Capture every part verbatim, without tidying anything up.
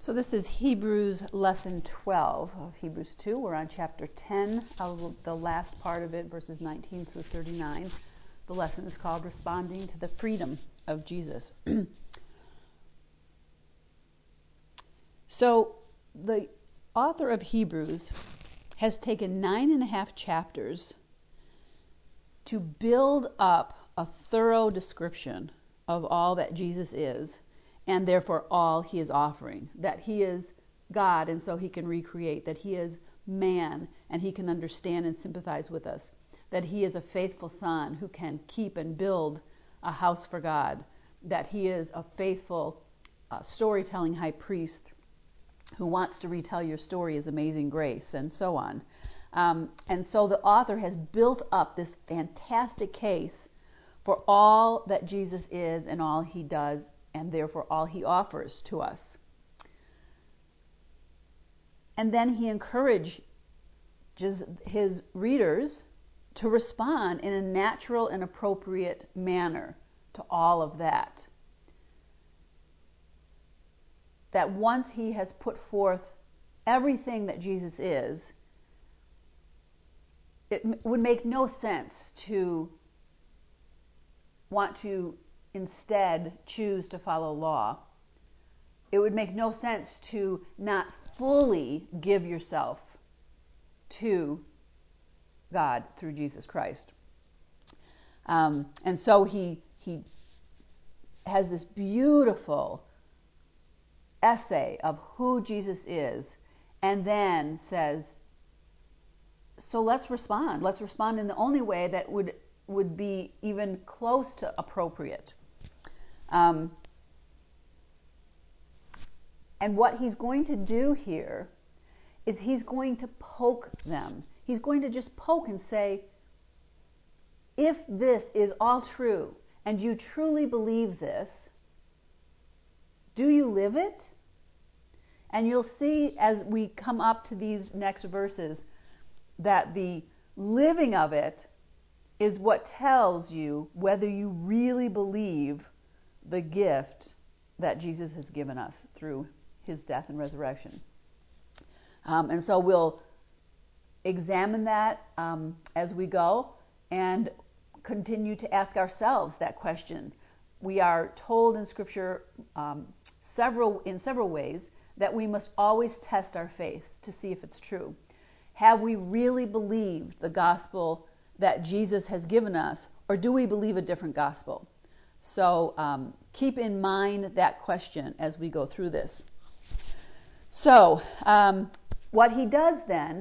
So this is Hebrews lesson twelve of Hebrews two. We're on chapter ten, of the last part of it, verses nineteen through thirty-nine. The lesson is called Responding to the Freedom of Jesus. So the author of Hebrews has taken nine and a half chapters to build up a thorough description of all that Jesus is, and therefore all he is offering. That he is God, and so he can recreate. That he is man, and he can understand and sympathize with us. That he is a faithful son who can keep and build a house for God. That he is a faithful uh, storytelling high priest who wants to retell your story as amazing grace, and so on. Um, and so the author has built up this fantastic case for all that Jesus is and all he does, and therefore all he offers to us. And then he encourages his readers to respond in a natural and appropriate manner to all of that. That once he has put forth everything that Jesus is, it would make no sense to want to instead choose to follow law. It would make no sense to not fully give yourself to God through Jesus Christ. Um, and so he he has this beautiful essay of who Jesus is, and then says, so let's respond. Let's respond in the only way that would would be even close to appropriate. Um, and what he's going to do here is he's going to poke them. He's going to just poke and say, if this is all true, and you truly believe this, do you live it? And you'll see as we come up to these next verses that the living of it is what tells you whether you really believe the gift that Jesus has given us through his death and resurrection. Um, and so we'll examine that um, as we go and continue to ask ourselves that question. We are told in Scripture um, several in several ways that we must always test our faith to see if it's true. Have we really believed the gospel that Jesus has given us, or do we believe a different gospel? So um, keep in mind that question as we go through this. So um, what he does then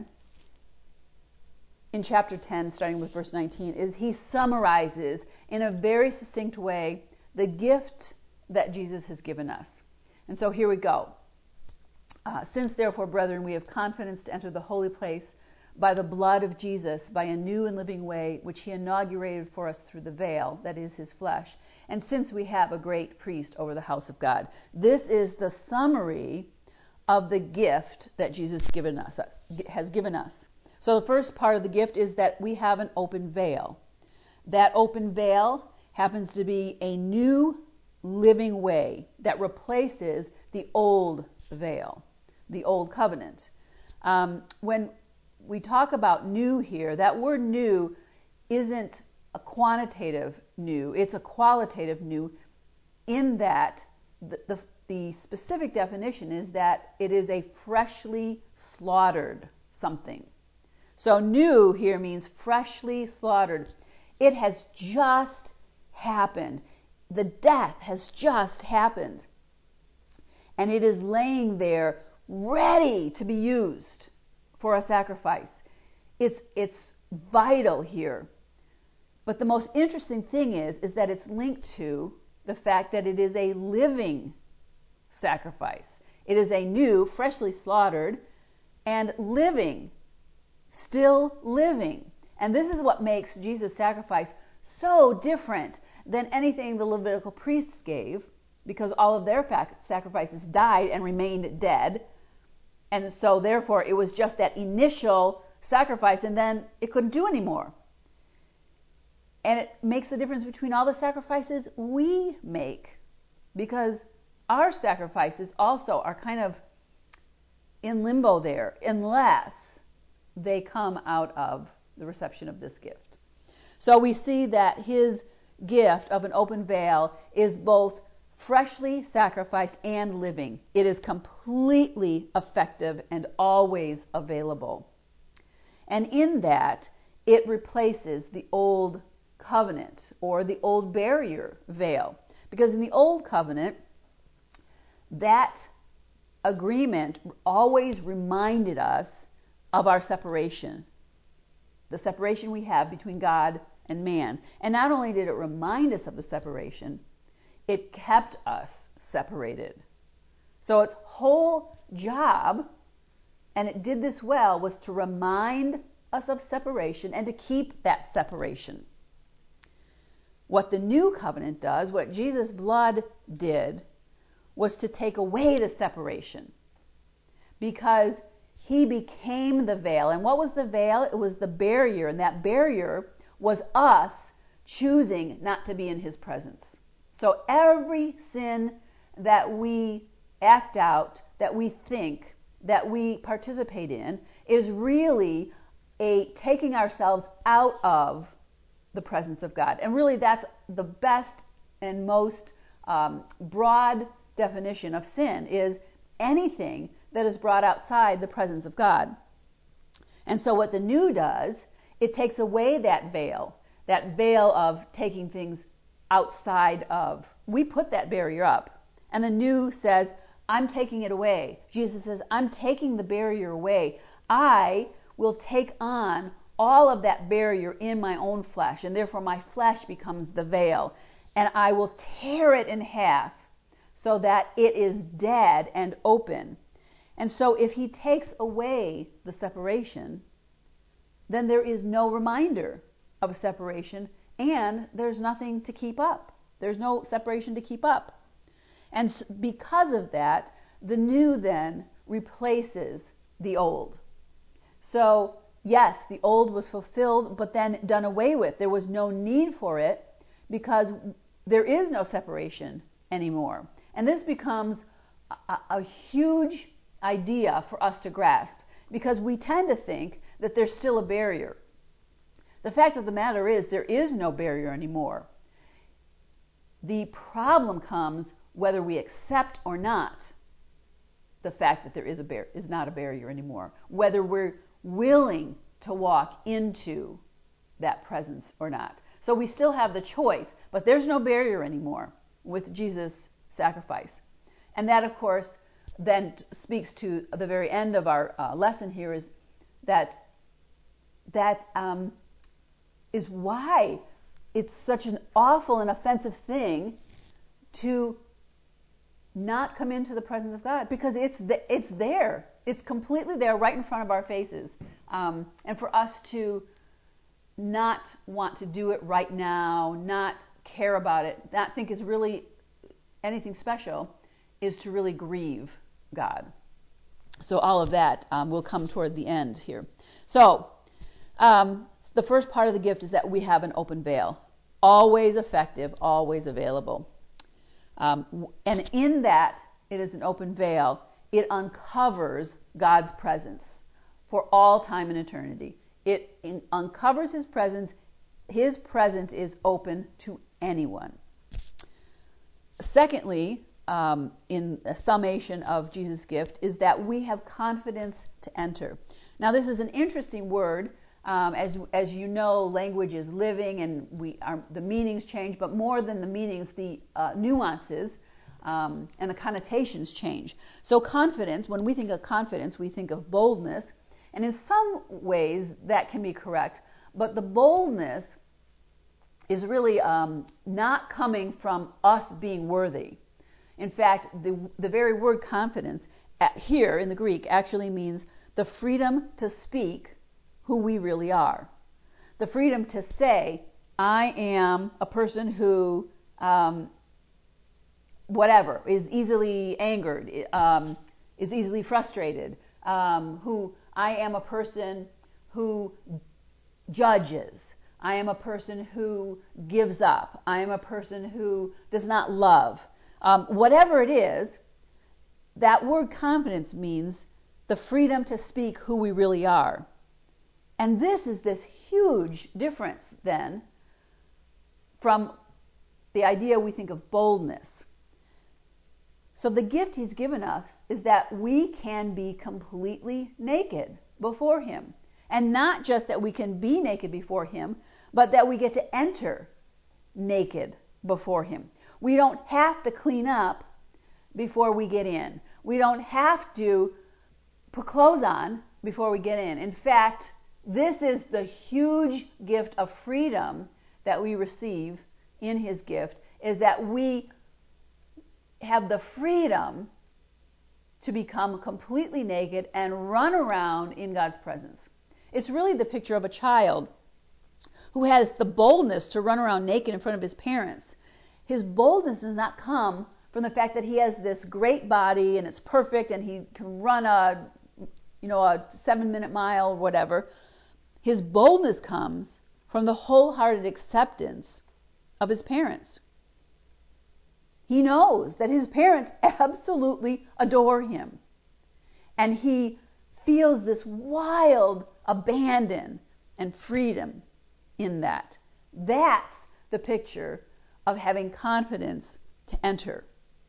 in chapter ten, starting with verse nineteen, is he summarizes in a very succinct way the gift that Jesus has given us. And so here we go. Uh, Since therefore, brethren, we have confidence to enter the holy place by the blood of Jesus, by a new and living way, which he inaugurated for us through the veil, that is his flesh. And since we have a great priest over the house of God. This is the summary of the gift that Jesus given us, has given us. So the first part of the gift is that we have an open veil. That open veil happens to be a new living way that replaces the old veil, the old covenant. Um, when we talk about new here, that word new isn't a quantitative new, it's a qualitative new, in that the, the, the specific definition is that it is a freshly slaughtered something. So new here means freshly slaughtered. It has just happened. The death has just happened. And it is laying there ready to be used for a sacrifice. It's it's vital here. But the most interesting thing is, is that it's linked to the fact that it is a living sacrifice. It is a new, freshly slaughtered, and living, still living. And this is what makes Jesus' sacrifice so different than anything the Levitical priests gave, because all of their sacrifices died and remained dead. And so therefore it was just that initial sacrifice, and then it couldn't do anymore. And it makes the difference between all the sacrifices we make, because our sacrifices also are kind of in limbo there unless they come out of the reception of this gift. So we see that his gift of an open veil is both freshly sacrificed and living. It is completely effective and always available. And in that, it replaces the old covenant or the old barrier veil. Because in the old covenant, that agreement always reminded us of our separation, the separation we have between God and man. And not only did it remind us of the separation, it kept us separated. So its whole job, and it did this well, was to remind us of separation and to keep that separation. What the new covenant does, what Jesus' blood did, was to take away the separation, because he became the veil. And what was the veil? It was the barrier, and that barrier was us choosing not to be in his presence. So every sin that we act out, that we think, that we participate in, is really a taking ourselves out of the presence of God. And really that's the best and most um, broad definition of sin, is anything that is brought outside the presence of God. And so what the new does, it takes away that veil, that veil of taking things outside of. We put that barrier up. And the new says, I'm taking it away. Jesus says, I'm taking the barrier away. I will take on all of that barrier in my own flesh, and therefore my flesh becomes the veil. And I will tear it in half so that it is dead and open. And so if he takes away the separation, then there is no reminder of separation, and there's nothing to keep up. There's no separation to keep up. And because of that, the new then replaces the old. So, yes, the old was fulfilled, but then done away with. There was no need for it because there is no separation anymore. And this becomes a, a huge idea for us to grasp, because we tend to think that there's still a barrier. The fact of the matter is there is no barrier anymore. The problem comes whether we accept or not the fact that there is a bar- is not a barrier anymore, whether we're willing to walk into that presence or not. So we still have the choice, but there's no barrier anymore with Jesus' sacrifice. And that, of course, then speaks to the very end of our uh, lesson here, is that that um, is why it's such an awful and offensive thing to not come into the presence of God, because it's the, it's there. It's completely there right in front of our faces. Um, and for us to not want to do it right now, not care about it, not think it's really anything special, is to really grieve God. So all of that um, will come toward the end here. So um, the first part of the gift is that we have an open veil. Always effective, always available. Um, and in that, it is an open veil. It uncovers God's presence for all time and eternity. It in, uncovers his presence. His presence is open to anyone. Secondly, um, in a summation of Jesus' gift, is that we have confidence to enter. Now, this is an interesting word. Um, as as you know, language is living, and we are, the meanings change. But more than the meanings, the uh, nuances um, and the connotations change. So, confidence. When we think of confidence, we think of boldness, and in some ways that can be correct. But the boldness is really um, not coming from us being worthy. In fact, the the very word confidence at, here in the Greek actually means the freedom to speak who we really are. The freedom to say, I am a person who, um, whatever, is easily angered, um, is easily frustrated, um, who I am a person who judges. I am a person who gives up. I am a person who does not love. Um, whatever it is, that word confidence means the freedom to speak who we really are. And this is this huge difference then from the idea we think of boldness. So the gift he's given us is that we can be completely naked before him. And not just that we can be naked before him, but that we get to enter naked before him. We don't have to clean up before we get in. We don't have to put clothes on before we get in. In fact, this is the huge gift of freedom that we receive in his gift, is that we have the freedom to become completely naked and run around in God's presence. It's really the picture of a child who has the boldness to run around naked in front of his parents. His boldness does not come from the fact that he has this great body and it's perfect and he can run a, you know, a seven minute mile or whatever. His boldness comes from the wholehearted acceptance of his parents. He knows that his parents absolutely adore him. And he feels this wild abandon and freedom in that. That's the picture of having confidence to enter.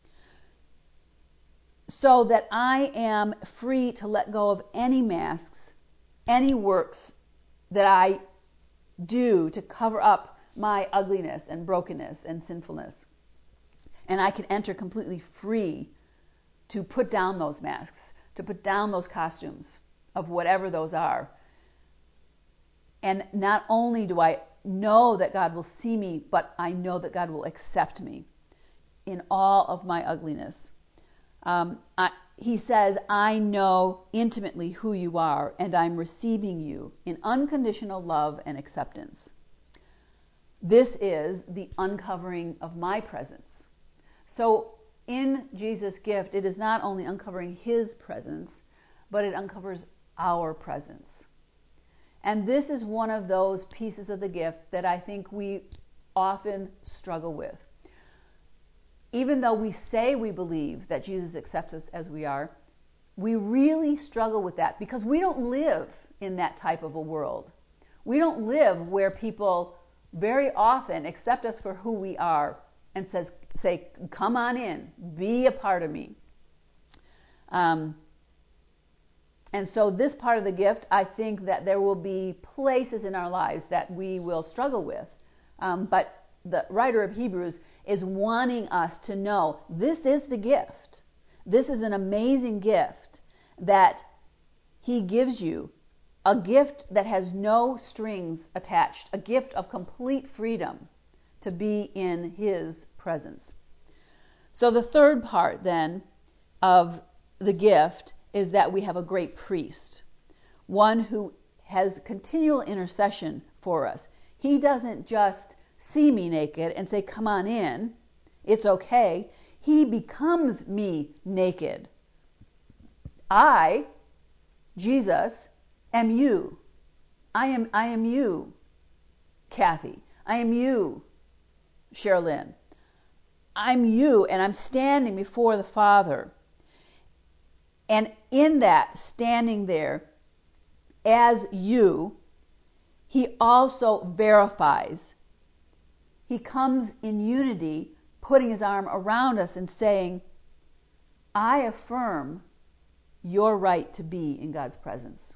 So that I am free to let go of any masks, any works that I do to cover up my ugliness and brokenness and sinfulness. And I can enter completely free to put down those masks, to put down those costumes of whatever those are. And not only do I know that God will see me, but I know that God will accept me in all of my ugliness. Um, I, he says, I know intimately who you are, and I'm receiving you in unconditional love and acceptance. This is the uncovering of my presence. So in Jesus' gift, it is not only uncovering his presence, but it uncovers our presence. And this is one of those pieces of the gift that I think we often struggle with. Even though we say we believe that Jesus accepts us as we are, we really struggle with that because we don't live in that type of a world. We don't live where people very often accept us for who we are and says, say, come on in, be a part of me. Um, and so this part of the gift, I think that there will be places in our lives that we will struggle with. Um, but the writer of Hebrews is wanting us to know this is the gift. This is an amazing gift that he gives you, a gift that has no strings attached, a gift of complete freedom to be in his presence. So the third part then of the gift is that we have a great priest, one who has continual intercession for us. He doesn't just see me naked and say, come on in, it's okay. He becomes me naked. I, Jesus, am you. I am, I am you, Kathy. I am you, Sherilyn. I'm you, and I'm standing before the Father. And in that, standing there as you, he also verifies. He comes in unity, putting his arm around us and saying, I affirm your right to be in God's presence.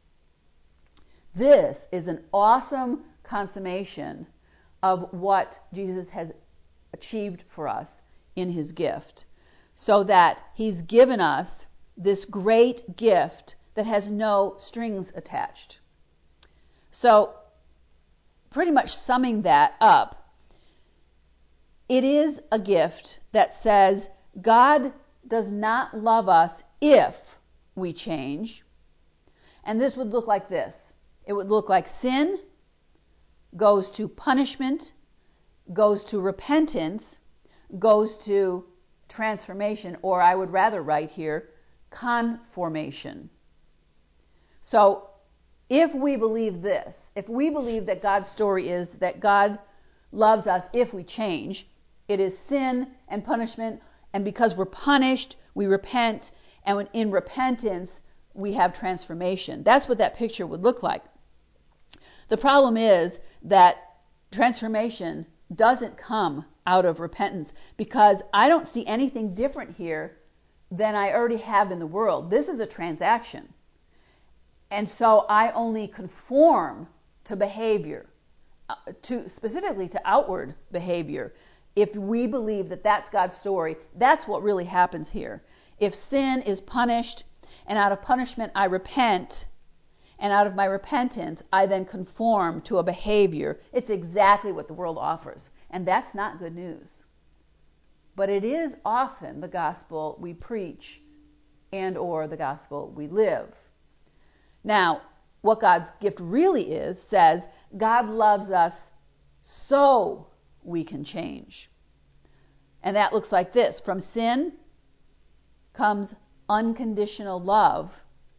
This is an awesome consummation of what Jesus has achieved for us in his gift, so that he's given us this great gift that has no strings attached. So, pretty much summing that up, it is a gift that says God does not love us if we change. And this would look like this. It would look like sin goes to punishment, goes to repentance, goes to transformation, or I would rather write here, conformation. So if we believe this, if we believe that God's story is that God loves us if we change, it is sin and punishment, and because we're punished, we repent, and when in repentance, we have transformation. That's what that picture would look like. The problem is that transformation doesn't come out of repentance, because I don't see anything different here than I already have in the world. This is a transaction. And so I only conform to behavior, to specifically to outward behavior. If we believe that that's God's story, that's what really happens here. If sin is punished, and out of punishment I repent, and out of my repentance I then conform to a behavior, it's exactly what the world offers. And that's not good news. But it is often the gospel we preach and or the gospel we live. Now, what God's gift really is says God loves us so we can change. And that looks like this. From sin comes unconditional love,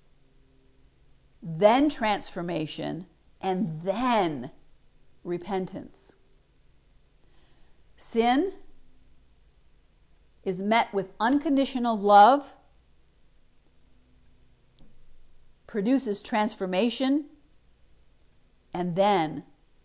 then transformation, and then repentance. Sin is met with unconditional love, produces transformation, and then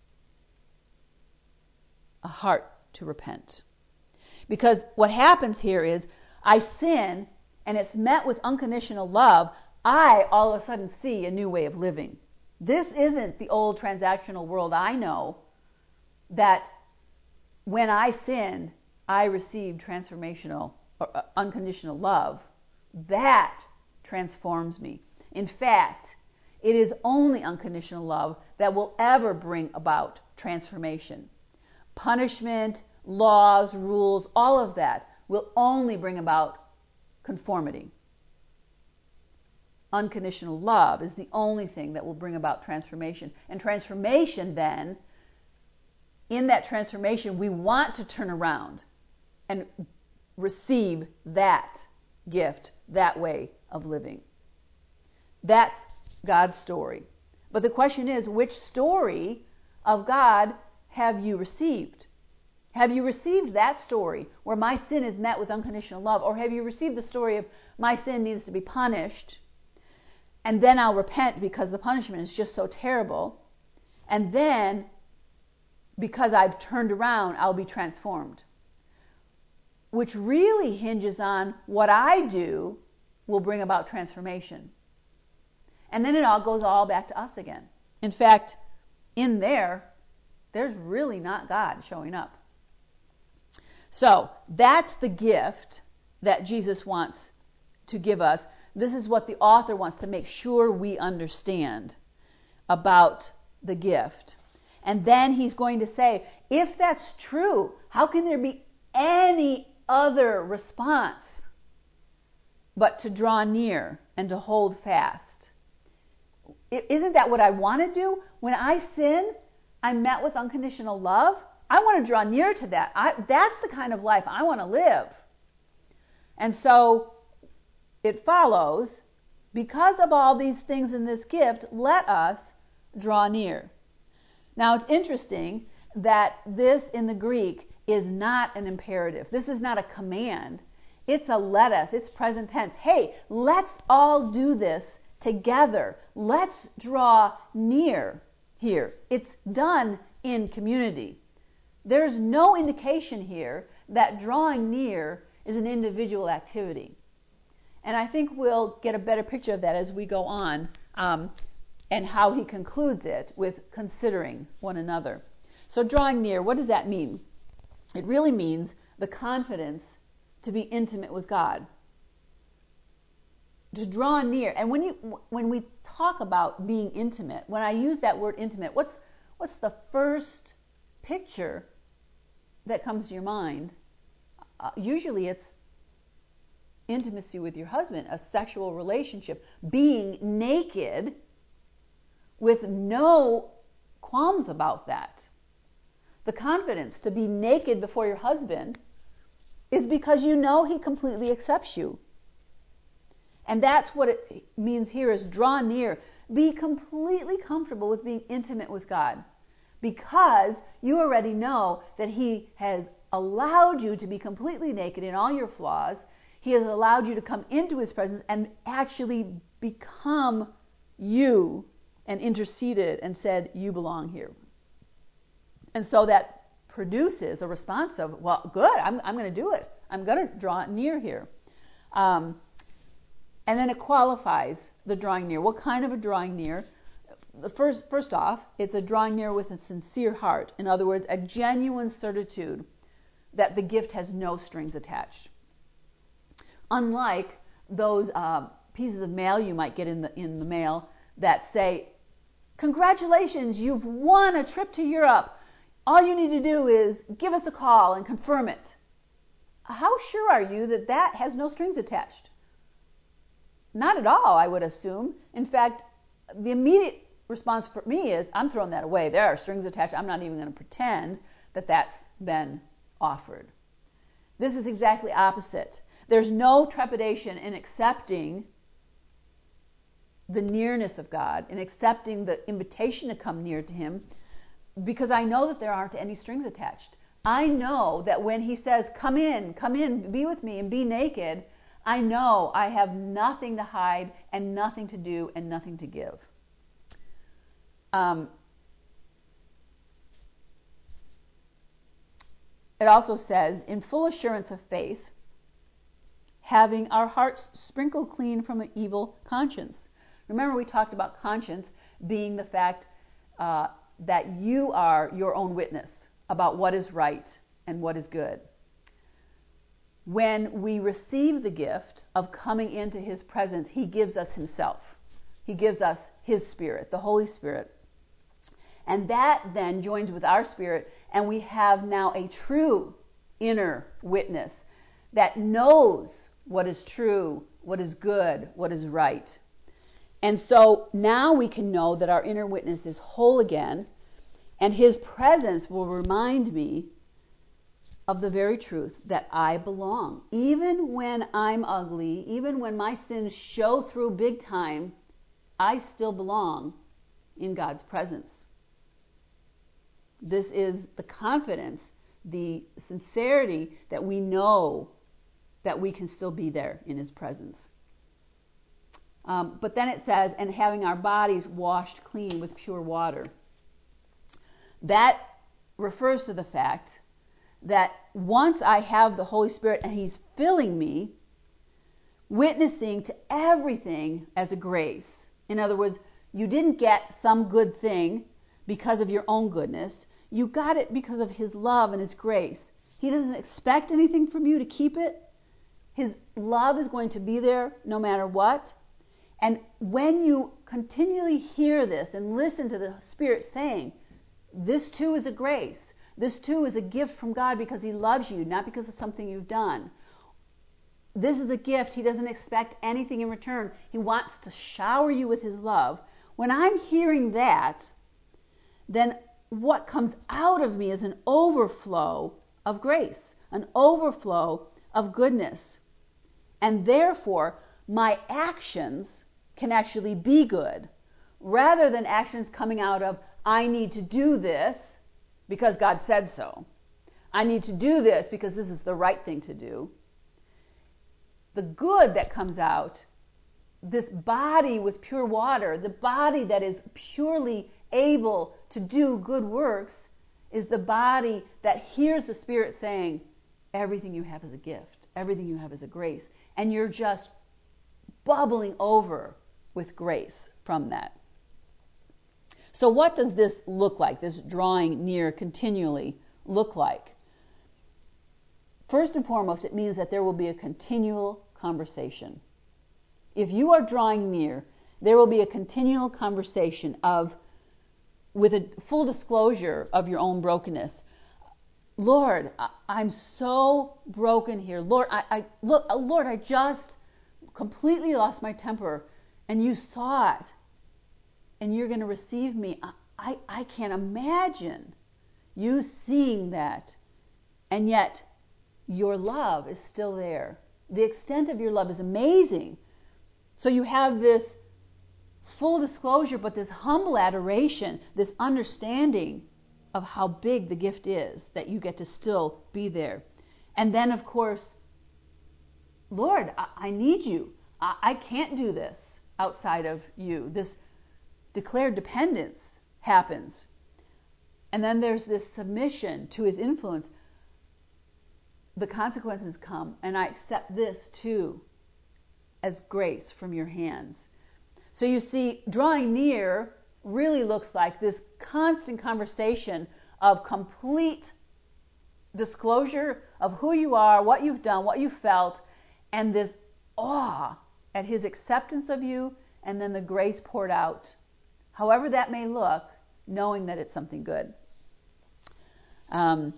a heart to repent. Because what happens here is I sin and it's met with unconditional love. I all of a sudden see a new way of living. This isn't the old transactional world I know, that when I sinned, I received transformational or uh, unconditional love. That transforms me. In fact, it is only unconditional love that will ever bring about transformation. Punishment, laws, rules, all of that will only bring about conformity. Unconditional love is the only thing that will bring about transformation. And transformation then, in that transformation, we want to turn around and receive that gift, that way of living. That's God's story. But the question is, which story of God have you received? Have you received that story where my sin is met with unconditional love? Or have you received the story of my sin needs to be punished, and then I'll repent because the punishment is just so terrible, and then because I've turned around, I'll be transformed? Which really hinges on what I do will bring about transformation. And then it all goes all back to us again. In fact, in there, there's really not God showing up. So that's the gift that Jesus wants to give us. This is what the author wants to make sure we understand about the gift. And then he's going to say, if that's true, how can there be any other response but to draw near and to hold fast? Isn't that what I want to do? When I sin, I'm met with unconditional love. I want to draw near to that. I, that's the kind of life I want to live. And so it follows, because of all these things in this gift, let us draw near. Now it's interesting that this in the Greek is not an imperative. This is not a command. It's a let us. It's present tense. Hey, let's all do this together. Let's draw near here. It's done in community. There's no indication here that drawing near is an individual activity. And I think we'll get a better picture of that as we go on, um, and how he concludes it with considering one another. So drawing near, what does that mean? It really means the confidence to be intimate with God. To draw near. And when you when we talk about being intimate, when I use that word intimate, what's what's the first picture that comes to your mind? Uh, usually it's intimacy with your husband, a sexual relationship, being naked with no qualms about that. The confidence to be naked before your husband is because you know he completely accepts you. And that's what it means here, is draw near. Be completely comfortable with being intimate with God, because you already know that he has allowed you to be completely naked in all your flaws. He has allowed you to come into his presence and actually become you and interceded and said, you belong here. And so that produces a response of, well, good, I'm, I'm going to do it. I'm going to draw near here. Um, and then it qualifies the drawing near. What kind of a drawing near? First, first off, it's a drawing near with a sincere heart. In other words, a genuine certitude that the gift has no strings attached. Unlike those uh, pieces of mail you might get in the in the mail that say, congratulations, you've won a trip to Europe. All you need to do is give us a call and confirm it. How sure are you that that has no strings attached? Not at all, I would assume. In fact, the immediate response for me is, I'm throwing that away. There are strings attached. I'm not even going to pretend that that's been offered. This is exactly opposite. There's no trepidation in accepting the nearness of God, in accepting the invitation to come near to Him, because I know that there aren't any strings attached. I know that when He says, come in, come in, be with me and be naked, I know I have nothing to hide and nothing to do and nothing to give. Um, it also says, in full assurance of faith, having our hearts sprinkled clean from an evil conscience. Remember, we talked about conscience being the fact uh, that you are your own witness about what is right and what is good. When we receive the gift of coming into His presence, He gives us Himself. He gives us His Spirit, the Holy Spirit. And that then joins with our spirit, and we have now a true inner witness that knows what is true, what is good, what is right. And so now we can know that our inner witness is whole again, and His presence will remind me of the very truth that I belong. Even when I'm ugly, even when my sins show through big time, I still belong in God's presence. This is the confidence, the sincerity that we know that we can still be there in His presence. Um, but then it says, and having our bodies washed clean with pure water. That refers to the fact that once I have the Holy Spirit and He's filling me, witnessing to everything as a grace. In other words, you didn't get some good thing because of your own goodness. You got it because of His love and His grace. He doesn't expect anything from you to keep it. His love is going to be there no matter what. And when you continually hear this and listen to the Spirit saying, this too is a grace. This too is a gift from God because He loves you, not because of something you've done. This is a gift. He doesn't expect anything in return. He wants to shower you with His love. When I'm hearing that, then what comes out of me is an overflow of grace, an overflow of goodness. And therefore, my actions can actually be good, rather than actions coming out of, I need to do this because God said so. I need to do this because this is the right thing to do. The good that comes out, this body with pure water, the body that is purely able to do good works, is the body that hears the Spirit saying, everything you have is a gift, everything you have is a grace, and you're just bubbling over with grace from that. So what does this look like, this drawing near continually look like? First and foremost, it means that there will be a continual conversation. If you are drawing near, there will be a continual conversation of, with a full disclosure of your own brokenness. Lord, I'm so broken here. Lord, I, I look, Lord, I just completely lost my temper, and you saw it, and you're going to receive me. I, I, I can't imagine you seeing that, and yet your love is still there. The extent of your love is amazing. So you have this full disclosure, but this humble adoration, this understanding of how big the gift is, that you get to still be there. And then, of course, Lord, I, I need you. I, I can't do this. outside of you. This declared dependence happens. And then there's this submission to his influence. The consequences come, and I accept this too as grace from your hands. So you see, drawing near really looks like this constant conversation of complete disclosure of who you are, what you've done, what you felt, and this awe at his acceptance of you, and then the grace poured out, however that may look, knowing that it's something good. Um,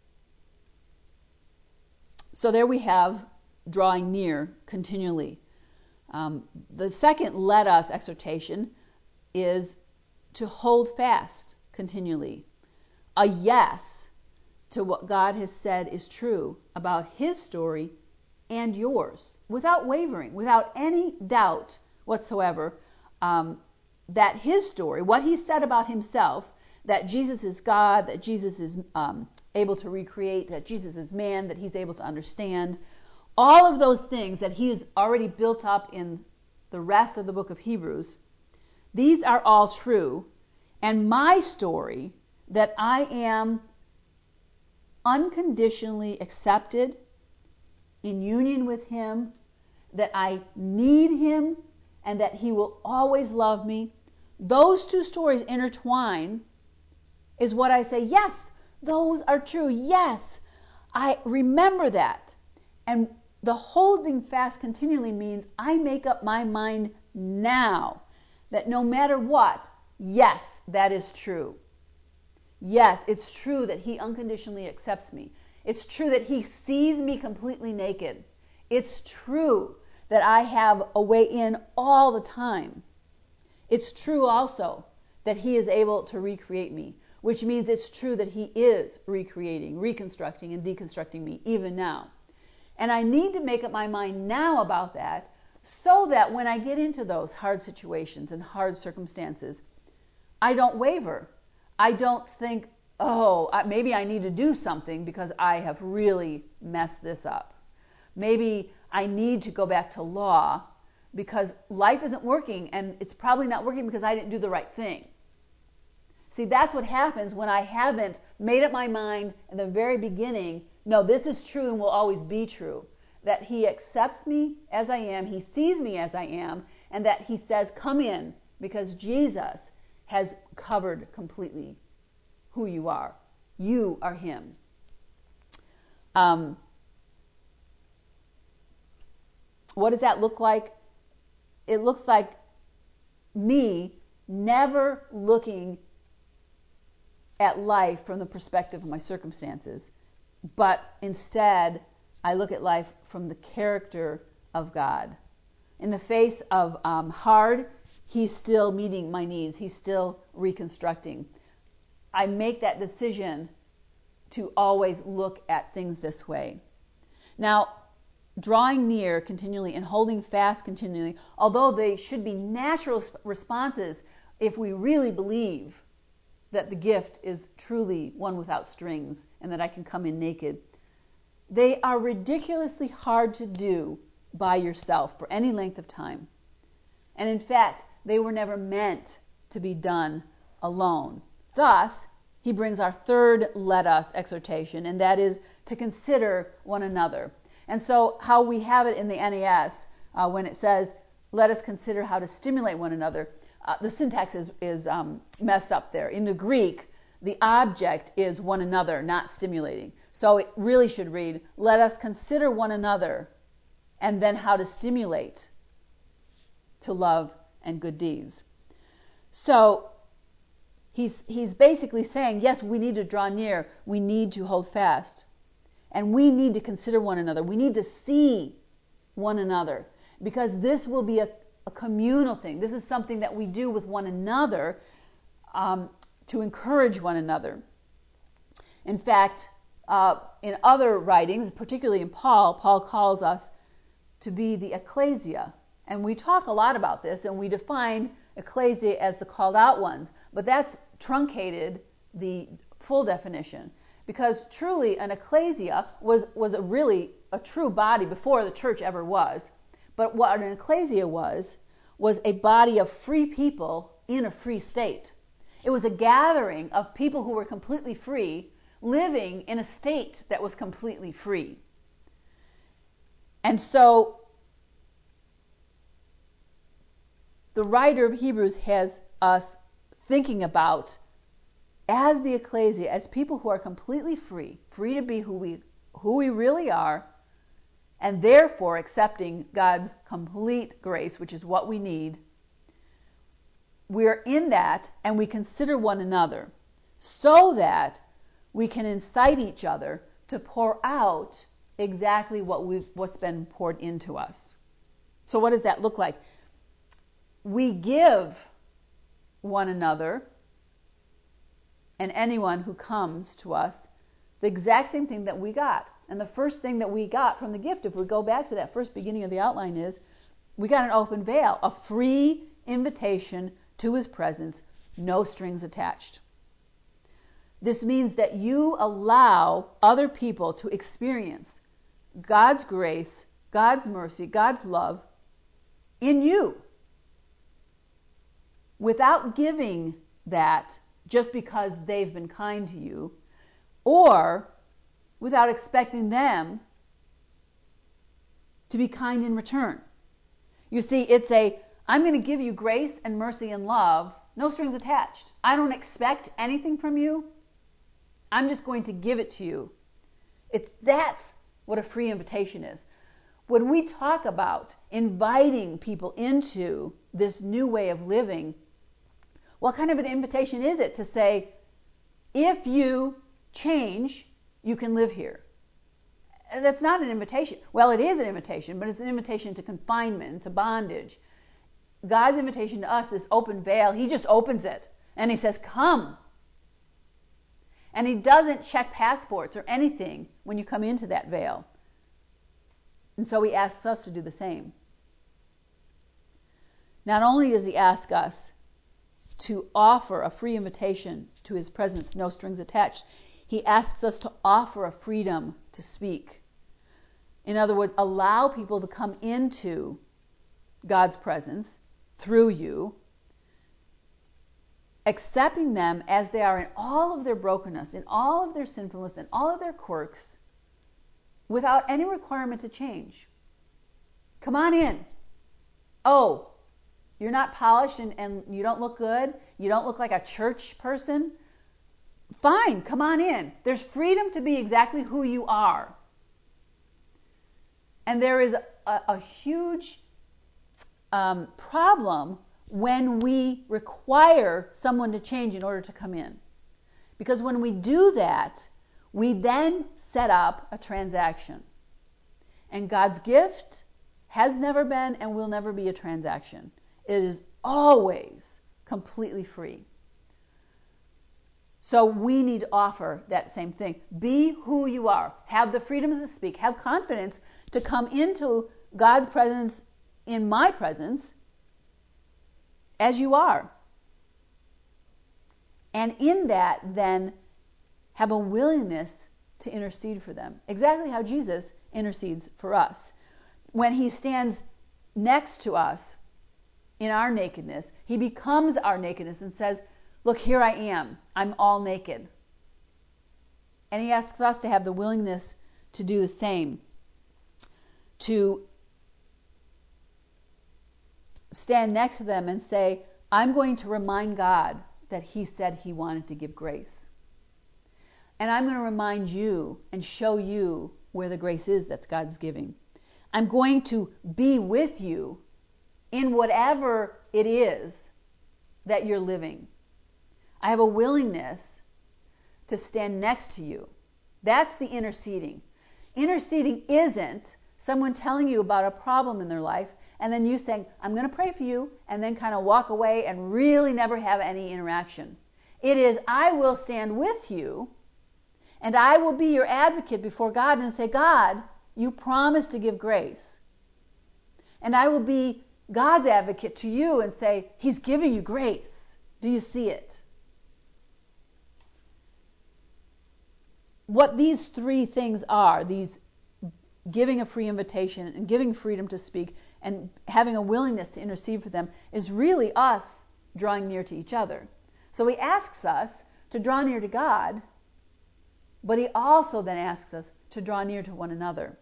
so there we have drawing near continually. Um, the second let us exhortation is to hold fast continually. A yes to what God has said is true about his story and yours, without wavering, without any doubt whatsoever, um, that his story, what he said about himself, that Jesus is God, that Jesus is um, able to recreate, that Jesus is man, that he's able to understand, all of those things that he's already built up in the rest of the book of Hebrews, these are all true. And my story, that I am unconditionally accepted, in union with him, that I need him, and that he will always love me, those two stories intertwine, is what I say, yes, those are true. Yes, I remember that. And the holding fast continually means I make up my mind now that no matter what, yes, that is true. Yes, it's true that he unconditionally accepts me. It's true that he sees me completely naked. It's true that I have a way in all the time. It's true also that he is able to recreate me, which means it's true that he is recreating, reconstructing, and deconstructing me even now. And I need to make up my mind now about that so that when I get into those hard situations and hard circumstances, I don't waver. I don't think, oh, maybe I need to do something because I have really messed this up. Maybe I need to go back to law because life isn't working, and it's probably not working because I didn't do the right thing. See, that's what happens when I haven't made up my mind in the very beginning, no, this is true and will always be true, that he accepts me as I am, he sees me as I am, and that he says, come in, because Jesus has covered completely who you are. You are him. Um, what does that look like? It looks like me never looking at life from the perspective of my circumstances, but instead I look at life from the character of God. In the face of um, hard, he's still meeting my needs. He's still reconstructing. I make that decision to always look at things this way. Now, drawing near continually and holding fast continually, although they should be natural responses if we really believe that the gift is truly one without strings and that I can come in naked, they are ridiculously hard to do by yourself for any length of time. And in fact, they were never meant to be done alone. Thus, he brings our third let us exhortation, and that is to consider one another. And so how we have it in the N A S, uh, when it says, let us consider how to stimulate one another, uh, the syntax is, is um, messed up there. In the Greek, the object is one another, not stimulating. So it really should read, let us consider one another, and then how to stimulate to love and good deeds. So he's he's basically saying, yes, we need to draw near, we need to hold fast, and we need to consider one another. We need to see one another, because this will be a, a communal thing. This is something that we do with one another um, to encourage one another. In fact, uh, in other writings, particularly in Paul, Paul calls us to be the ecclesia. And we talk a lot about this, and we define ecclesia as the called out ones. But that's truncated the full definition. Because truly an ecclesia was, was a really a true body before the church ever was. But what an ecclesia was, was a body of free people in a free state. It was a gathering of people who were completely free, living in a state that was completely free. And so the writer of Hebrews has us thinking about, as the ecclesia, as people who are completely free, free to be who we who we really are, and therefore accepting God's complete grace, which is what we need. We're in that, and we consider one another so that we can incite each other to pour out exactly what we've, what's been poured into us. So what does that look like? We give one another and anyone who comes to us the exact same thing that we got. And the first thing that we got from the gift, if we go back to that first beginning of the outline, is we got an open veil, a free invitation to his presence, no strings attached. This means that you allow other people to experience God's grace, God's mercy, God's love in you without giving that just because they've been kind to you, or without expecting them to be kind in return. You see, it's a, I'm going to give you grace and mercy and love, no strings attached. I don't expect anything from you. I'm just going to give it to you. It's that's what a free invitation is. When we talk about inviting people into this new way of living, what kind of an invitation is it to say, if you change, you can live here? That's not an invitation. Well, it is an invitation, but it's an invitation to confinement, to bondage. God's invitation to us, this open veil, he just opens it. And he says, come. And he doesn't check passports or anything when you come into that veil. And so he asks us to do the same. Not only does he ask us to offer a free invitation to his presence, no strings attached, he asks us to offer a freedom to speak. In other words, allow people to come into God's presence through you, accepting them as they are in all of their brokenness, in all of their sinfulness, in all of their quirks, without any requirement to change. Come on in. Oh, you're not polished and, and you don't look good. You don't look like a church person. Fine, come on in. There's freedom to be exactly who you are. And there is a, a huge um, problem when we require someone to change in order to come in. Because when we do that, we then set up a transaction. And God's gift has never been and will never be a transaction. It is always completely free. So we need to offer that same thing. Be who you are. Have the freedom to speak. Have confidence to come into God's presence, in my presence, as you are. And in that, then, have a willingness to intercede for them. Exactly how Jesus intercedes for us. When he stands next to us in our nakedness, he becomes our nakedness and says, look, here I am. I'm all naked. And he asks us to have the willingness to do the same. To stand next to them and say, I'm going to remind God that he said he wanted to give grace. And I'm going to remind you and show you where the grace is that God's giving. I'm going to be with you in whatever it is that you're living. I have a willingness to stand next to you. That's the interceding. Interceding isn't someone telling you about a problem in their life and then you saying, I'm going to pray for you, and then kind of walk away and really never have any interaction. It is, I will stand with you and I will be your advocate before God and say, God, you promised to give grace. And I will be God's advocate to you and say, he's giving you grace. Do you see it? What these three things are, these giving a free invitation and giving freedom to speak and having a willingness to intercede for them is really us drawing near to each other. So he asks us to draw near to God, but he also then asks us to draw near to one another.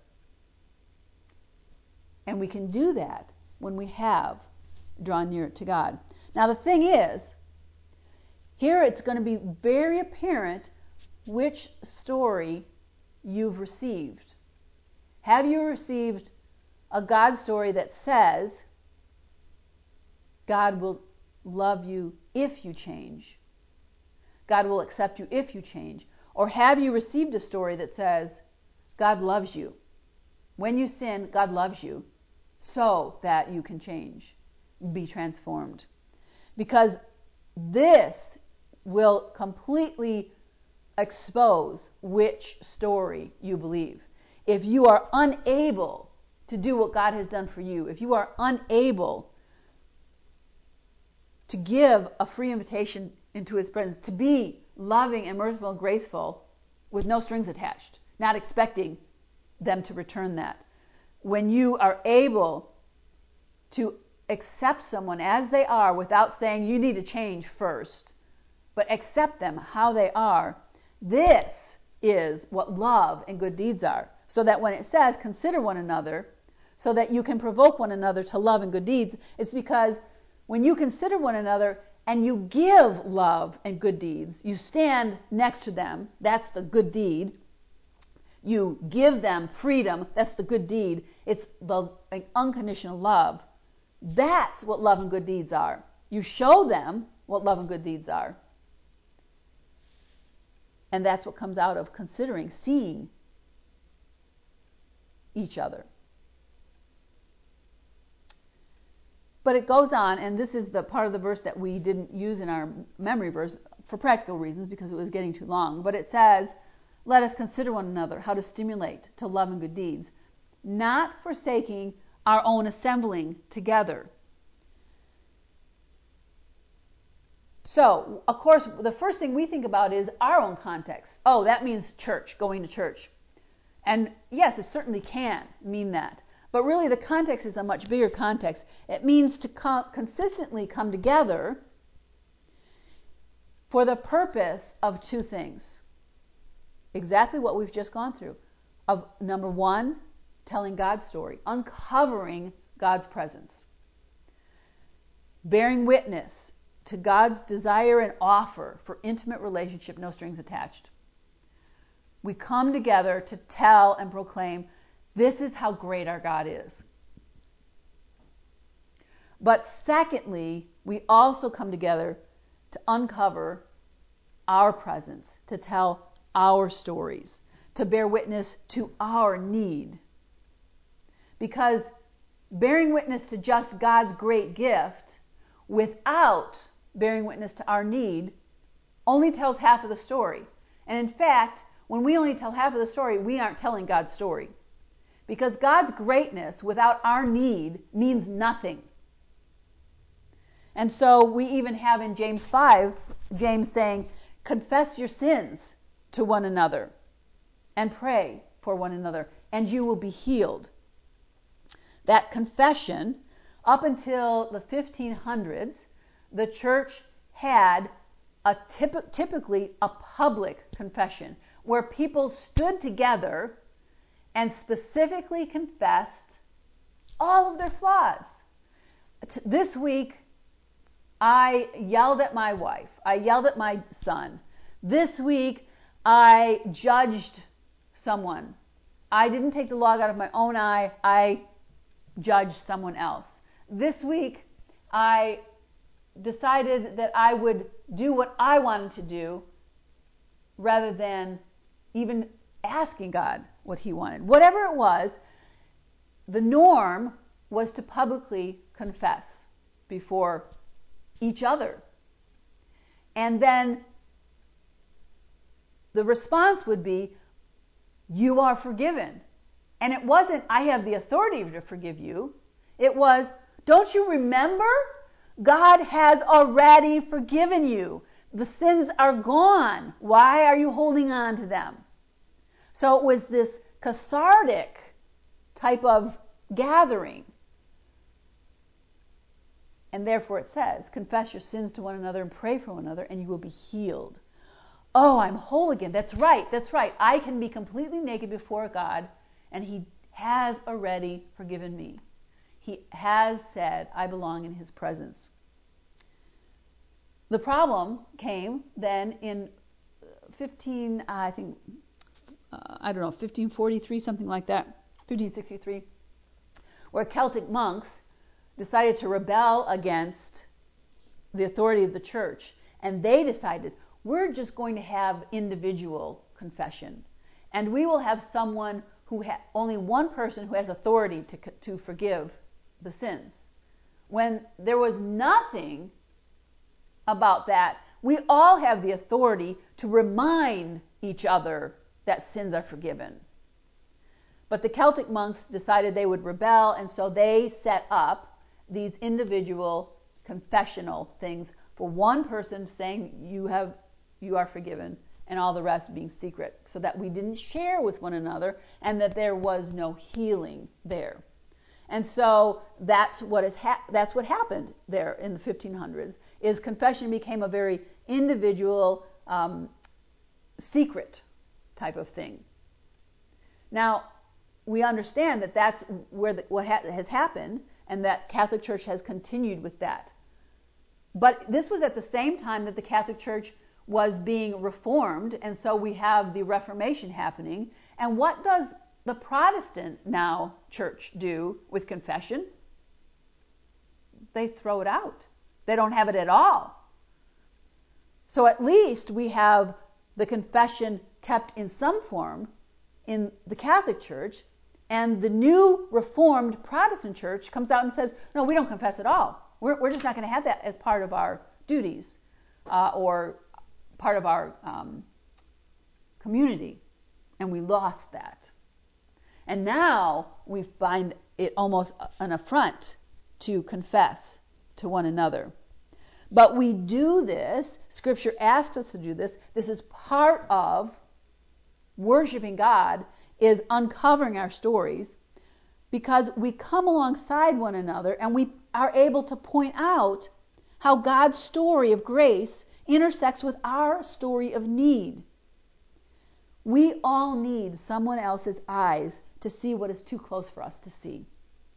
And we can do that when we have drawn near to God. Now the thing is, here it's going to be very apparent which story you've received. Have you received a God story that says God will love you if you change? God will accept you if you change? Or have you received a story that says God loves you? When you sin, God loves you so that you can change, be transformed. Because this will completely expose which story you believe. If you are unable to do what God has done for you, if you are unable to give a free invitation into his presence, to be loving and merciful and graceful with no strings attached, not expecting them to return that. When you are able to accept someone as they are without saying you need to change first, but accept them how they are, this is what love and good deeds are. So that when it says consider one another, so that you can provoke one another to love and good deeds, it's because when you consider one another and you give love and good deeds, you stand next to them, that's the good deed. You give them freedom, that's the good deed. It's the unconditional love. That's what love and good deeds are. You show them what love and good deeds are. And that's what comes out of considering, seeing each other. But it goes on, and this is the part of the verse that we didn't use in our memory verse for practical reasons because it was getting too long. But it says, let us consider one another how to stimulate to love and good deeds, not forsaking our own assembling together. So, of course, the first thing we think about is our own context. Oh, that means church, going to church. And yes, it certainly can mean that. But really the context is a much bigger context. It means to com- consistently come together for the purpose of two things. Exactly what we've just gone through. Of number one, telling God's story, uncovering God's presence, bearing witness to God's desire and offer for intimate relationship, no strings attached. We come together to tell and proclaim, this is how great our God is. But secondly, we also come together to uncover our presence, to tell our stories, to bear witness to our need. Because bearing witness to just God's great gift without bearing witness to our need only tells half of the story. And in fact, when we only tell half of the story, we aren't telling God's story. Because God's greatness without our need means nothing. And so we even have in James five, James saying, confess your sins to one another and pray for one another, and you will be healed. That confession, up until the fifteen hundreds, the church had a typ- typically a public confession where people stood together and specifically confessed all of their flaws. This week, I yelled at my wife. I yelled at my son. This week, I judged someone. I didn't take the log out of my own eye. I judged someone else. This week, I decided that I would do what I wanted to do rather than even asking God what he wanted. Whatever it was, the norm was to publicly confess before each other. And then the response would be, you are forgiven. And it wasn't, I have the authority to forgive you. It was, don't you remember? God has already forgiven you. The sins are gone. Why are you holding on to them? So it was this cathartic type of gathering. And therefore it says, confess your sins to one another and pray for one another, and you will be healed. Oh, I'm whole again. That's right. That's right. I can be completely naked before God, and he has already forgiven me. He has said I belong in his presence. The problem came then in fifteen, uh, I think, uh, I don't know, fifteen forty-three, something like that, fifteen sixty-three, where Celtic monks decided to rebel against the authority of the church, and they decided, we're just going to have individual confession, and we will have someone who ha- only one person who has authority to to forgive the sins. When there was nothing about that, we all have the authority to remind each other that sins are forgiven. But the Celtic monks decided they would rebel, and so they set up these individual confessional things for one person saying you have you are forgiven, and all the rest being secret, so that we didn't share with one another and that there was no healing there. And so that's what is ha- that's what happened there in the fifteen hundreds, is confession became a very individual, um, secret type of thing. Now, we understand that that's where the, what ha- has happened, and that Catholic Church has continued with that. But this was at the same time that the Catholic Church was being reformed, and so we have the Reformation happening. And what does the Protestant now church do with confession? They throw it out. They don't have it at all. So at least we have the confession kept in some form in the Catholic Church, and the new Reformed Protestant Church comes out and says, no, we don't confess at all. We're, we're just not going to have that as part of our duties uh, or part of our um, community. And we lost that. And now we find it almost an affront to confess to one another. But we do this, Scripture asks us to do this, this is part of worshiping God, is uncovering our stories, because we come alongside one another and we are able to point out how God's story of grace intersects with our story of need. We all need someone else's eyes to see what is too close for us to see.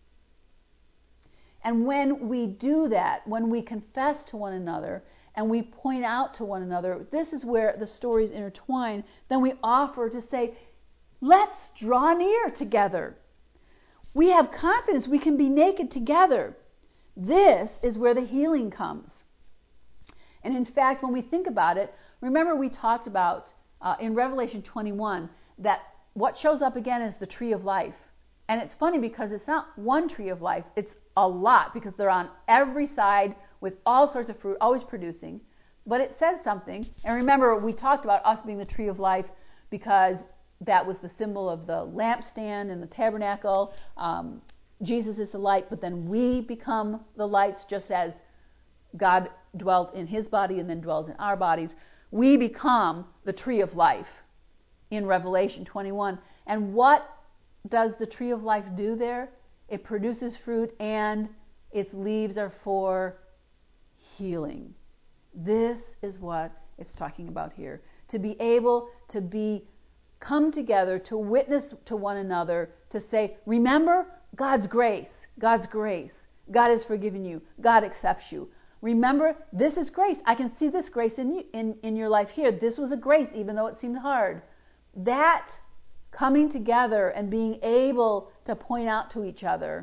And when we do that, when we confess to one another and we point out to one another, this is where the stories intertwine, then we offer to say, let's draw near together. We have confidence we can be naked together. This is where the healing comes. And in fact, when we think about it, remember we talked about uh, in Revelation twenty-one that what shows up again is the tree of life. And it's funny because it's not one tree of life, it's a lot, because they're on every side with all sorts of fruit, always producing. But it says something. And remember, we talked about us being the tree of life because that was the symbol of the lampstand and the tabernacle. Um, Jesus is the light, but then we become the lights, just as God dwelt in his body and then dwells in our bodies. We become the tree of life in Revelation twenty-one. And what does the tree of life do there? It produces fruit, and its leaves are for healing. This is what it's talking about here. To be able to be come together, to witness to one another, to say, remember God's grace, God's grace. God has forgiven you. God accepts you. Remember, this is grace. I can see this grace in you, in, in your life here. This was a grace, even though it seemed hard. That coming together and being able to point out to each other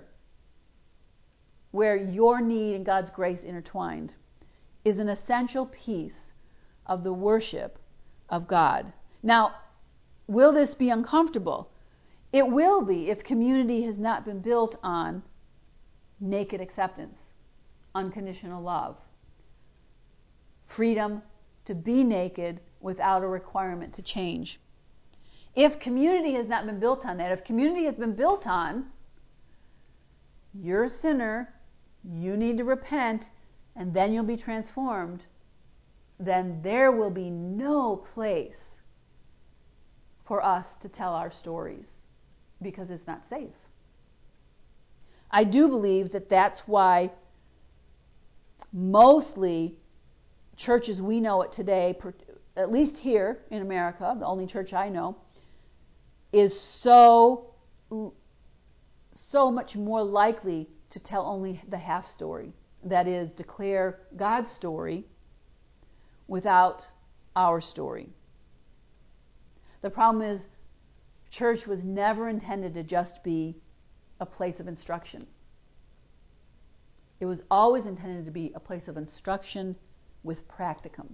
where your need and God's grace intertwined is an essential piece of the worship of God. Now, will this be uncomfortable? It will be if community has not been built on naked acceptance, unconditional love, freedom to be naked without a requirement to change. If community has not been built on that, if community has been built on, you're a sinner, you need to repent, and then you'll be transformed, then there will be no place for us to tell our stories because it's not safe. I do believe that that's why mostly churches we know it today, at least here in America, the only church I know, is so so much more likely to tell only the half story. That is, declare God's story without our story. The problem is, church was never intended to just be a place of instruction. It was always intended to be a place of instruction with practicum.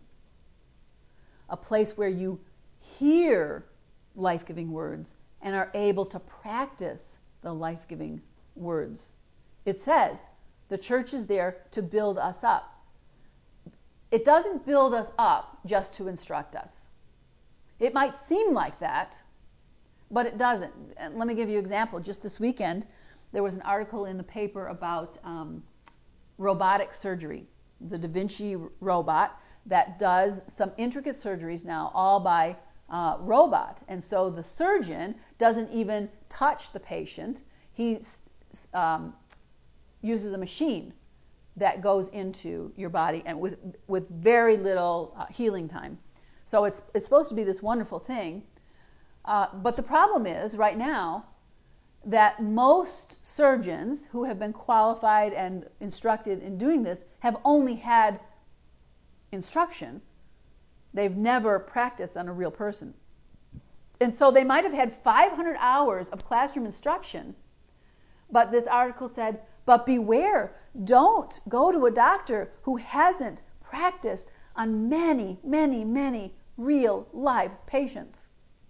A place where you hear life-giving words and are able to practice the life-giving words. It says the church is there to build us up. It doesn't build us up just to instruct us. It might seem like that, but it doesn't. And let me give you an example. Just this weekend, there was an article in the paper about um, robotic surgery, the Da Vinci robot that does some intricate surgeries now, all by uh, robot. And so the surgeon doesn't even touch the patient. He um, uses a machine that goes into your body and with with very little uh, healing time. So it's it's supposed to be this wonderful thing. Uh, but the problem is right now that most surgeons who have been qualified and instructed in doing this have only had instruction. They've never practiced on a real person. And so they might have had five hundred hours of classroom instruction, but this article said, but beware, don't go to a doctor who hasn't practiced on many, many, many real live patients.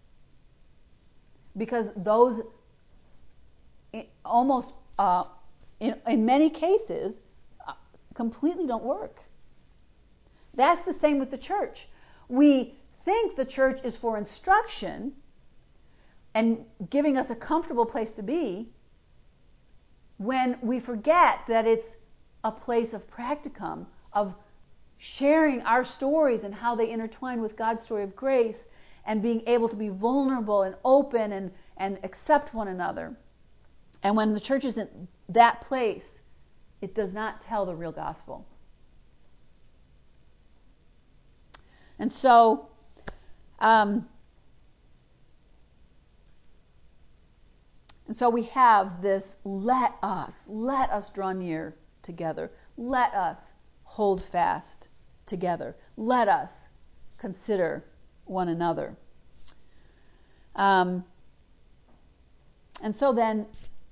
Because those almost, uh, in, in many cases, uh, completely don't work. That's the same with the church. We think the church is for instruction and giving us a comfortable place to be, when we forget that it's a place of practicum, of sharing our stories and how they intertwine with God's story of grace, and being able to be vulnerable and open and, and accept one another. And when the church isn't that place, it does not tell the real gospel. And so, um, and so we have this, let us, let us draw near together. Let us hold fast together. Let us consider one another. Um, and so then,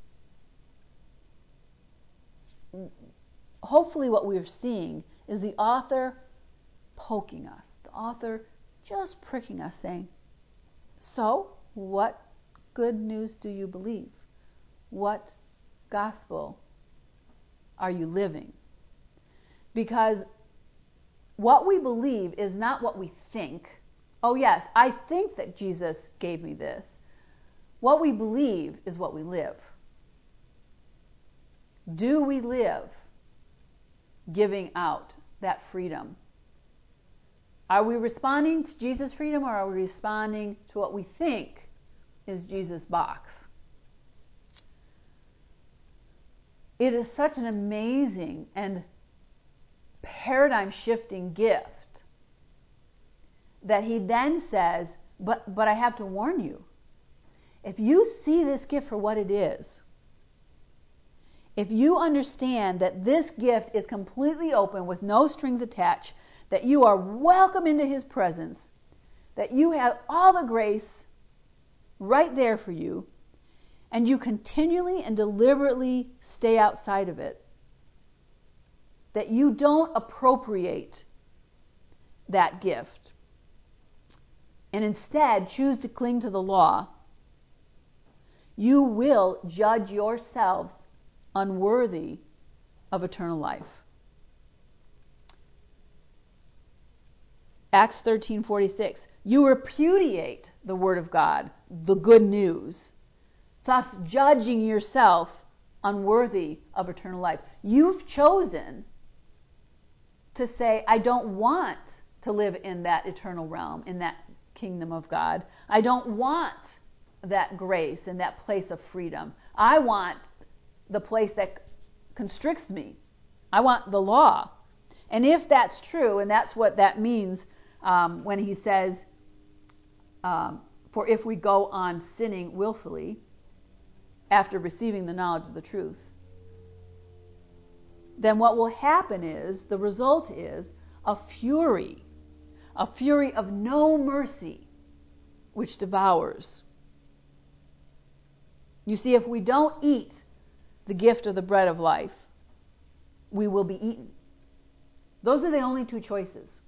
hopefully what we're seeing is the author poking us, the author just pricking us, saying, so what good news do you believe? What gospel are you living? Because what we believe is not what we think. Oh yes, I think that Jesus gave me this. What we believe is what we live. Do we live giving out that freedom? Are we responding to Jesus' freedom, or are we responding to what we think is Jesus' box? It is such an amazing and paradigm-shifting gift that he then says, but, but I have to warn you. If you see this gift for what it is, if you understand that this gift is completely open with no strings attached, that you are welcome into his presence, that you have all the grace right there for you, and you continually and deliberately stay outside of it, that you don't appropriate that gift, and instead choose to cling to the law, you will judge yourselves unworthy of eternal life. Acts thirteen forty-six. You repudiate the word of God, the good news, thus judging yourself unworthy of eternal life. You've chosen to say, I don't want to live in that eternal realm, in that kingdom of God. I don't want that grace and that place of freedom. I want the place that constricts me. I want the law. And if that's true, and that's what that means um, when he says, um, for if we go on sinning willfully after receiving the knowledge of the truth, then what will happen is, the result is a fury, a fury of no mercy, which devours. You see, if we don't eat the gift of the bread of life, we will be eaten. Those are the only two choices.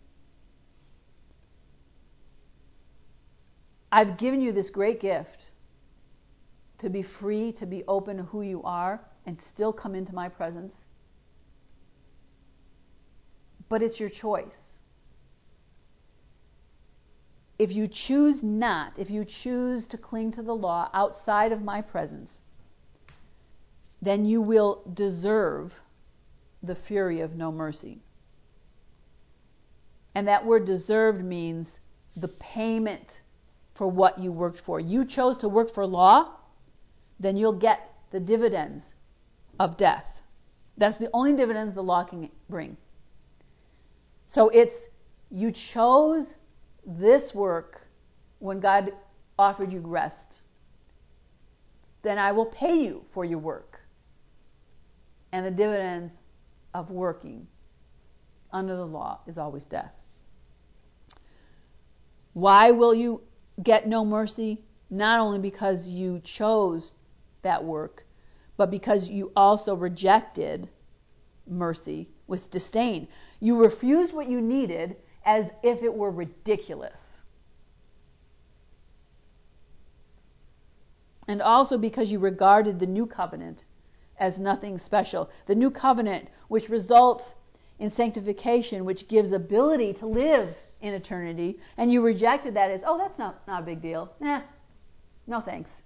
I've given you this great gift to be free, to be open to who you are, and still come into my presence. But it's your choice. If you choose not, if you choose to cling to the law outside of my presence, then you will deserve the fury of no mercy. And that word deserved means the payment for what you worked for. You chose to work for law, then you'll get the dividends of death. That's the only dividends the law can bring. So it's, you chose this work when God offered you rest. Then I will pay you for your work. And the dividends of working under the law is always death. Why will you get no mercy? Not only because you chose that work, but because you also rejected mercy with disdain. You refused what you needed as if it were ridiculous. And also because you regarded the new covenant as nothing special. The new covenant, which results in sanctification, which gives ability to live in eternity, and you rejected that as, oh, that's not, not a big deal. Eh, no thanks.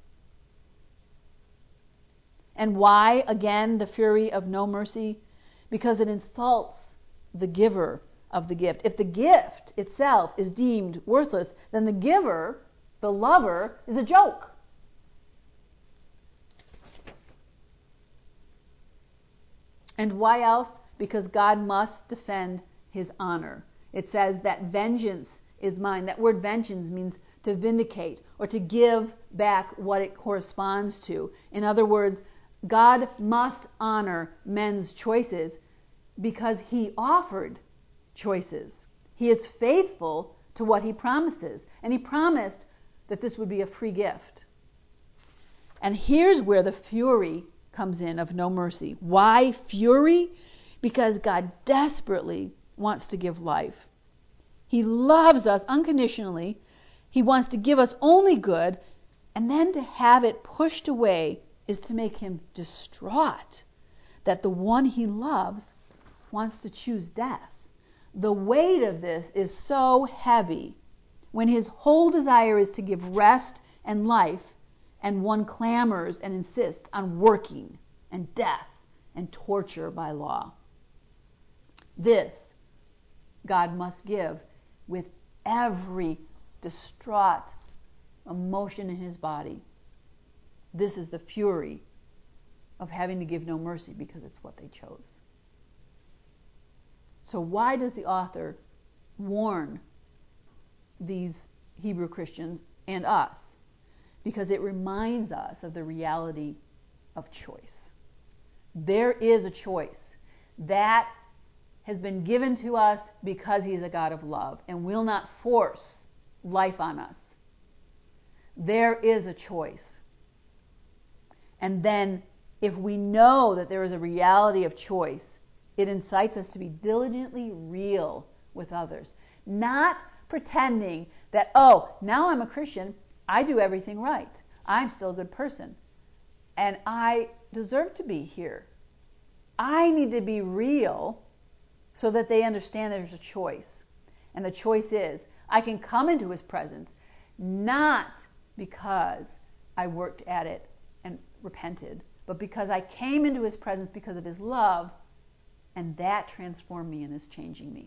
And why, again, the fury of no mercy? Because it insults the giver of the gift. If the gift itself is deemed worthless, then the giver, the lover, is a joke. And why else? Because God must defend his honor. It says that vengeance is mine. That word vengeance means to vindicate or to give back what it corresponds to. In other words, God must honor men's choices because he offered choices. He is faithful to what he promises. And he promised that this would be a free gift. And here's where the fury comes in of no mercy. Why fury? Because God desperately wants to give life. He loves us unconditionally. He wants to give us only good, and then to have it pushed away is to make him distraught that the one he loves wants to choose death. The weight of this is so heavy when his whole desire is to give rest and life, and one clamors and insists on working and death and torture by law. This God must give with every distraught emotion in his body. This is the fury of having to give no mercy because it's what they chose. So why does the author warn these Hebrew Christians and us? Because it reminds us of the reality of choice. There is a choice that has been given to us because he's a God of love and will not force life on us. There is a choice. And then if we know that there is a reality of choice, it incites us to be diligently real with others. Not pretending that, oh, now I'm a Christian, I do everything right. I'm still a good person. And I deserve to be here. I need to be real so that they understand there's a choice. And the choice is, I can come into his presence not because I worked at it and repented, but because I came into his presence because of his love, and that transformed me and is changing me.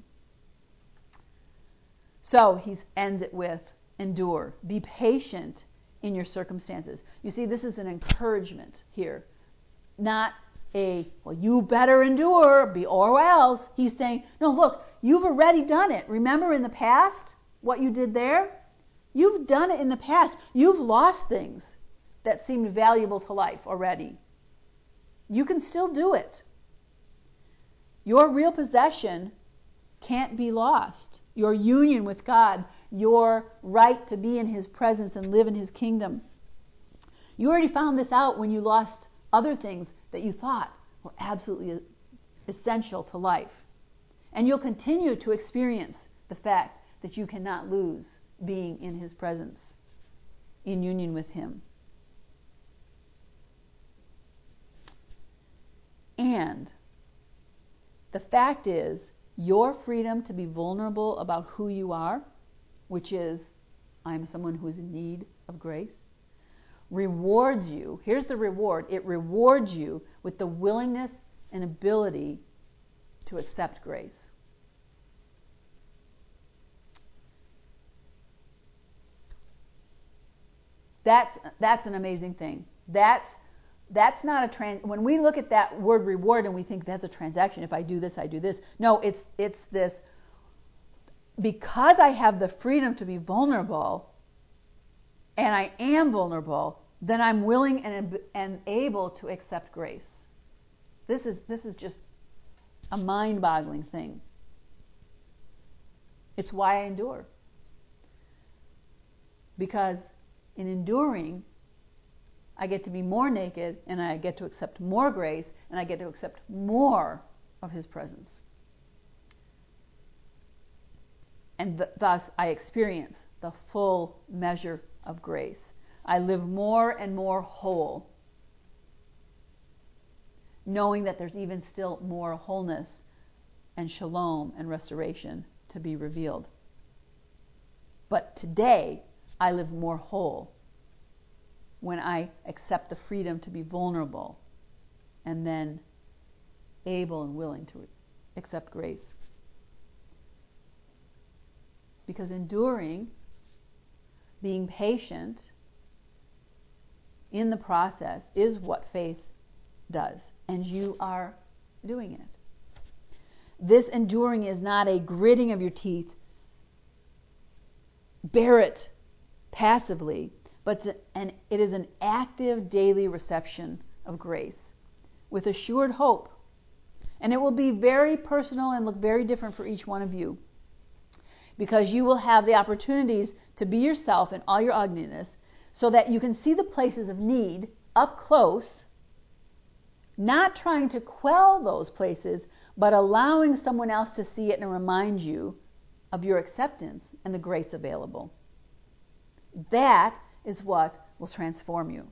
So he ends it with, endure. Be patient in your circumstances. You see, this is an encouragement here. not a, well, you better endure, be or else. He's saying, no, look, you've already done it. Remember in the past what you did there? You've done it in the past. You've lost things that seemed valuable to life already. You can still do it. Your real possession can't be lost. Your union with God, your right to be in His presence and live in His kingdom. You already found this out when you lost other things that you thought were absolutely essential to life. And you'll continue to experience the fact that you cannot lose being in His presence, in union with Him. And the fact is, your freedom to be vulnerable about who you are, which is, I'm someone who is in need of grace, rewards you. Here's the reward. It rewards you with the willingness and ability to accept grace. That's that's an amazing thing. That's that's not a trans. When we look at that word reward and we think that's a transaction. If I do this, I do this. No, it's it's this. Because I have the freedom to be vulnerable, and I am vulnerable, then I'm willing and and able to accept grace. This is this is just a mind-boggling thing. It's why I endure. Because in enduring, I get to be more naked, and I get to accept more grace, and I get to accept more of His presence. And th- thus, I experience the full measure of grace. I live more and more whole, knowing that there's even still more wholeness and shalom and restoration to be revealed. But today, I live more whole when I accept the freedom to be vulnerable and then able and willing to accept grace. Because enduring, being patient in the process is what faith does, and you are doing it. This enduring is not a gritting of your teeth, bear it passively, but an, it is an active daily reception of grace with assured hope. And it will be very personal and look very different for each one of you, because you will have the opportunities to be yourself in all your ugliness so that you can see the places of need up close, not trying to quell those places, but allowing someone else to see it and remind you of your acceptance and the grace available. That is what will transform you.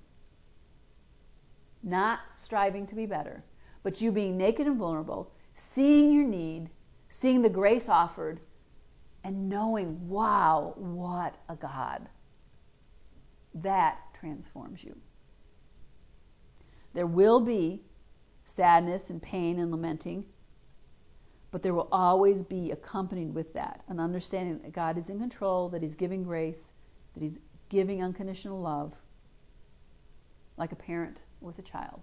Not striving to be better, but you being naked and vulnerable, seeing your need, seeing the grace offered, and knowing, wow, what a God. That transforms you. There will be sadness and pain and lamenting, but there will always be accompanied with that an understanding that God is in control, that He's giving grace, that He's giving unconditional love, like a parent with a child.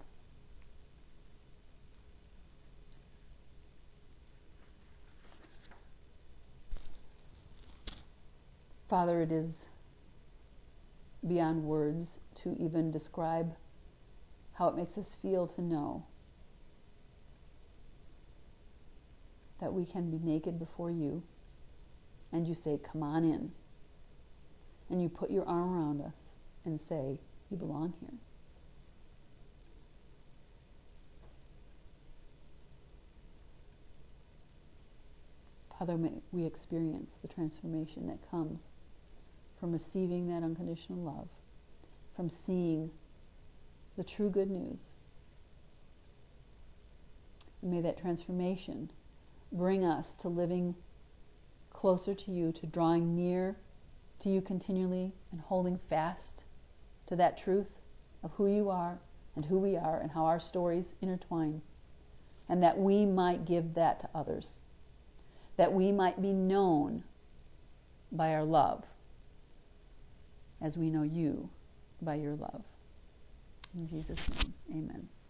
Father, it is beyond words to even describe how it makes us feel to know that we can be naked before you, and you say, come on in. And you put your arm around us and say, you belong here. Father, may we experience the transformation that comes from receiving that unconditional love, from seeing the true good news. And may that transformation bring us to living closer to you, to drawing near to you continually and holding fast to that truth of who you are and who we are and how our stories intertwine, and that we might give that to others, that we might be known by our love as we know you by your love. In Jesus' name, amen.